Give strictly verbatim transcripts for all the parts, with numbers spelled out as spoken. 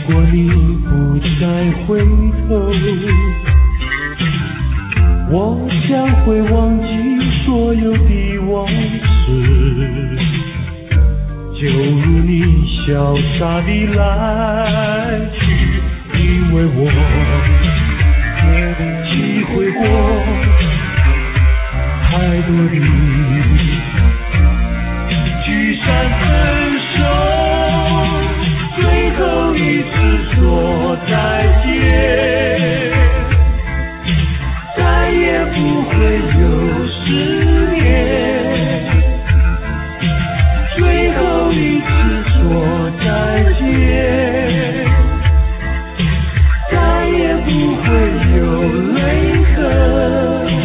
果你不再回头，我将会忘记所有的往事，就如你潇洒地来去，因为我体会过太多的聚散分手，最后一次说再见，再也不会有失恋，最后一次说再见，再也不会有泪痕。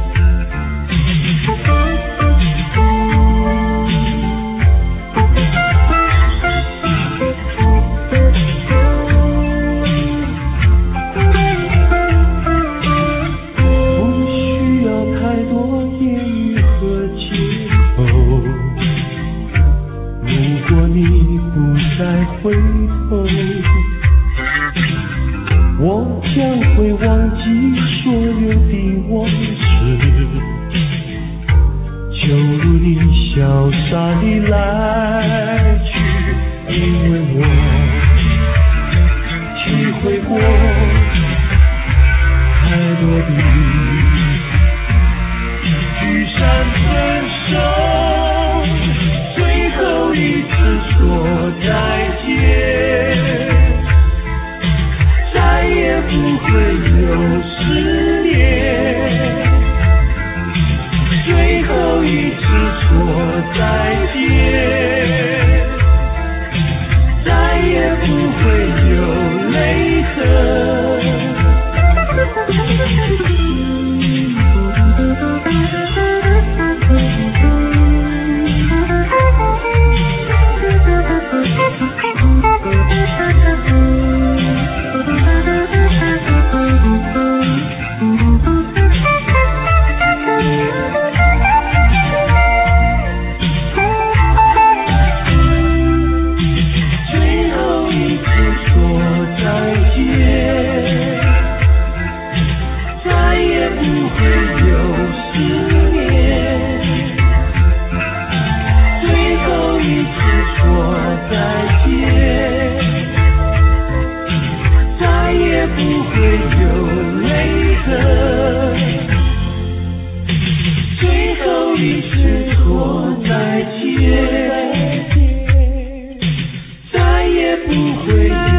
再回头，我将会忘记所有的往事，就如你潇洒地来去，因为我体会过太多的聚散分手，最后一次说再见，再也不会有失恋，最后一次说再见，再也不会有泪痕。再也不会